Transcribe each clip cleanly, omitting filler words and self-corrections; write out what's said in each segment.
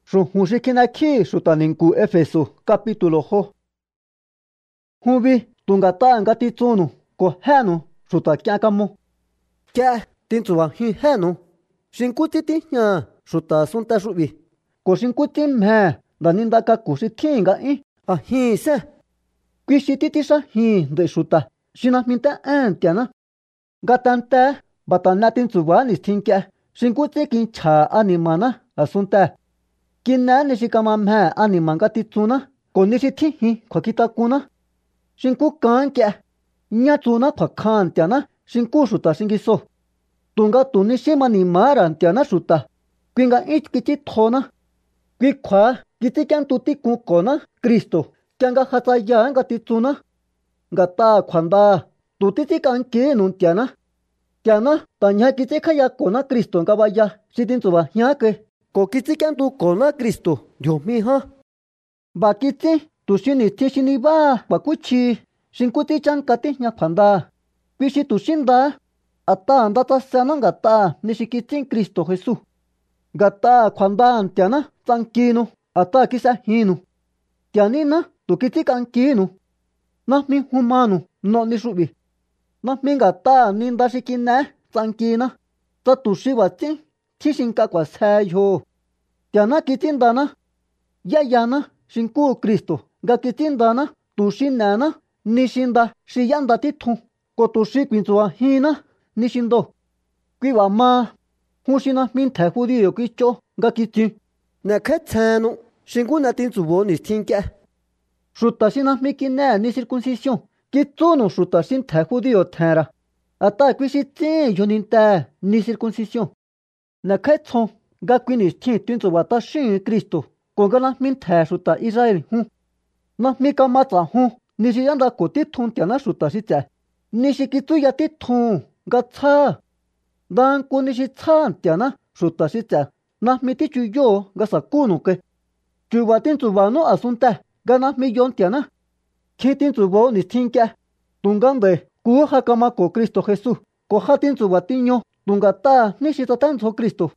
Su hushikina ki sutaninku Efeso capítulo ho. Hubi tungata ngati tsunu ko henu suta kyakamo. Kya tinsuwa hi henu. Shinkuti nya suta sunta subi. Ko shinkuti mhe danindaka kushitinga a hi se. Kwishi titisha hi de suta. Shina minta antiana. Gatante batana tinsuwa nistinke. Shinkuti kincha animana asunta. Kina nishikama mhe animanga titsuna. Ko nishitihi kwa kitakuna. Shinku kanke. Nyatsuna kwa kantiana. Shinku suta shingiso. Tunga tunishima ni mara antiana suta. Kwinga kiti tona. Kwikwa kiti kyan tuti kukona Kristo. Kyanga hatsaya nga titsuna. Ngata kwanda. Tutiti kanki nuntiana. Tiana tanya kiti kaya kona Kristo nga vaya. Shitinsuba nyake. Ko kiti kyan tu kona Kristo. Dios mija. Ba kiti tushini tishini ba bakuchi. Shinkuti chankati nyakwanda. Kwishi tushinda. Ata andata sana ngata nishikitin Kristo Jesús. Gata kwanda antiana tankino. Ata kisa hinu. Tianina tukiti kankino. Nahmi humano no nishubi. Nahmi ngata ninda shikine tankina. Tatushi wati tishinka kwa sayo. Tiana kitindana. Yayana shinku Kristo. Ga kitindana tushinana. Nishinda shiyanda titu. Kotushi kwinzua hina. Nishindo. Kwiwa ma. Hushina minthe judío kicho. Ga kiti. Neketsenu. Shinku natinzubo nistinke. Shuta shina mikine ni circuncisión. Kitsunu shuta shinthe judío tera. Ata kwishitin yoninte ni circuncisión. Neketson. Ga kwinistin tinzuba ta shin Kristo. Kongana minthe shuta Israel hun. Na mika matza hun. Nishiyanda kotitun tiana shuta shitse. Nishikitsuya titun. Gatsa. Dan kunishitsan tiana shuta shitse. Nahmi tichuyo gasakunuke. Chuba tinzuba no asunta. Ganahmi yon tiana. Kitinzubo nistinke. Tungande kuha kamako Kristo Jesús. Koha tinzuba tiño. Tungata nishitatanzo Kristo.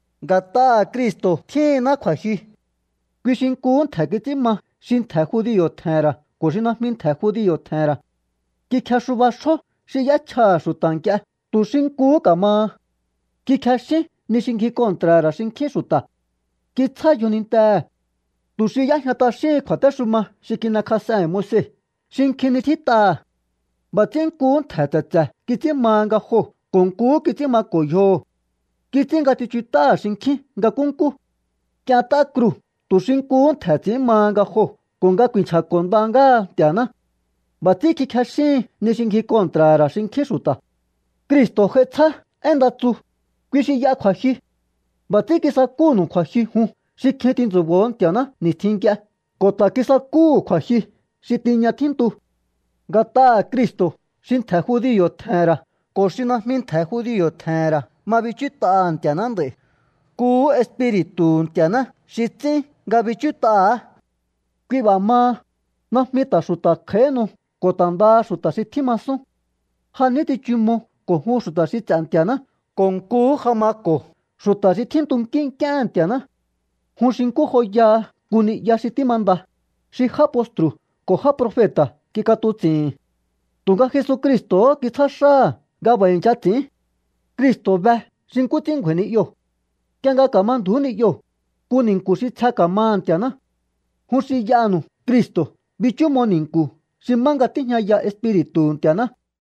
Gata Kristo tiena kwashi. Kwishinkun takitima. Shinthe judío tera. Koshina minthe judío tera. Kikashuba sho. Shiyacha shutanke. Tu shinku kama. Kikashi nishinki kontrara shinki shuta. Kitsa yuninte. Tu shiyahata shi kwatashuma. Shikina kasa mose. Shinki nitita. Batinku tatatsa. Kitima nga ho. Konku kitima koyo. Kitinga tichuta shinki nga kunku. Kyata kru. Tu shinku tatima nga ho. Konga kwincha kondanga tiana. Batiki kashi nishinki kontrara shinki shuta. Kristo hetsa endatsu. Kwishi ya kwashi. Batiki sakunu kwashi hun. Shikitin zubon tiana nistinkia. Kota kisaku kwashi. Shitinya tintu. Gata Kristo. Shinthe judío tera. Koshina minthe judío tera. Mabichita antianande. Ku espiritu tiana. Shitsi gabichita. Kwiba ma. Nahmita shuta kenu. Kotanda shuta shitimasu. Haniti chumo. Kohu shuta shitantiana. Konku hamako. Shuta shitintunkin kantiana. Hushinku hoya. Kuni ya shitimanda. Shihapostru. Koha profeta. Kikatutsi. Tunga Jesucristo kitsasha. Gabainchati. Kristo be. Shinkutin kweni yo. Kyanga kamanduni yo. Kunin kushitsa kamantiana. Hushiyanu. Kristo. Bichumoninku. Shimanga tiña ya espiritu tiana.